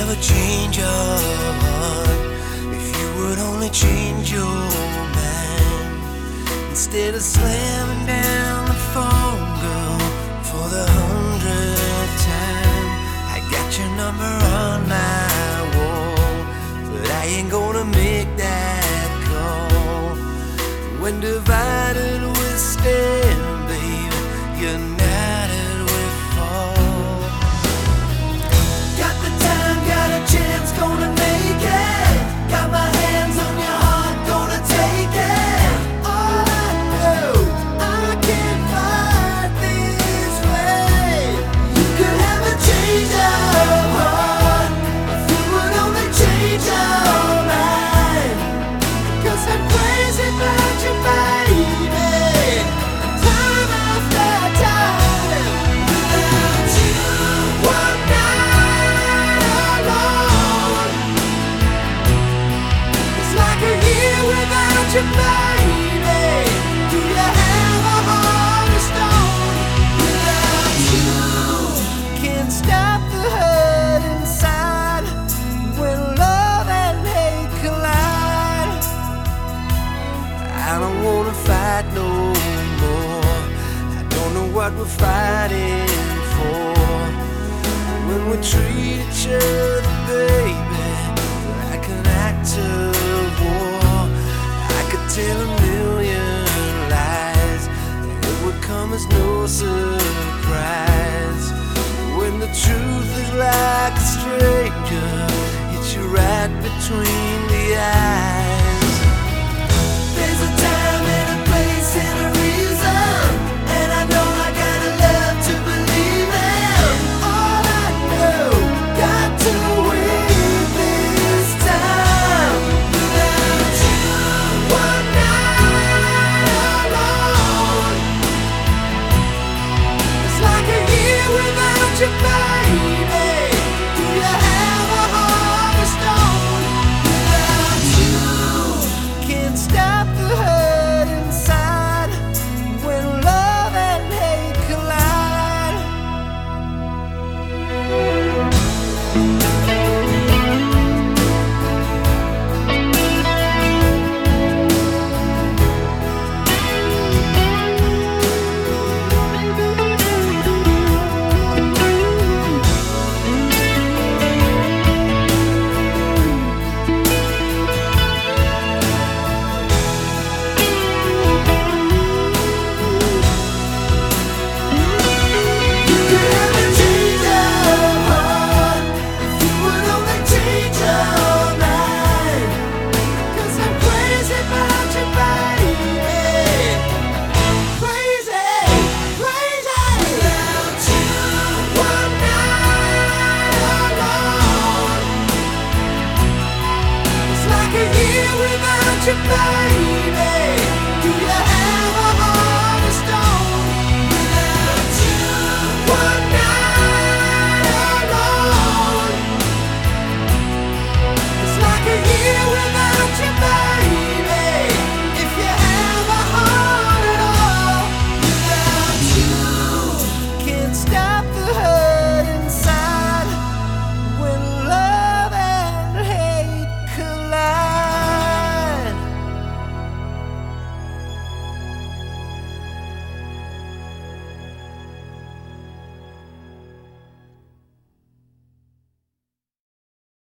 ever change your heart, if you would only change your mind, instead of slamming down the phone, girl, for the 100th time. I got your number on my wall, but I ain't gonna make that call. When divided we stand, baby, united we fall. Got the time, got a chance, gonna make it. Got my hands on your heart, gonna take it. All I know, I can't fight this way. You could have a change of heart, if you would only change your mind. 'Cause I'm crazy about you, baby, time after time. Without you, one night alone, it's like a year without you, baby. Do you have a heart of stone? Without you, can't stop the hurt inside when love and hate collide. I don't wanna fight no more. I don't know what we're fighting for. When we treat each other, baby, like an act of war, I could tell a million lies, and it would come as no surprise. When the truth is like a stranger, hits you right between the eyes. There's a time and a place and a reason, and I know I gotta love to believe in. All I know, got to win this time. Without you, one night alone, it's like a year without you, baby. Do you have a heart of stone? Without you, can't stop the hurt inside when love and hate collide.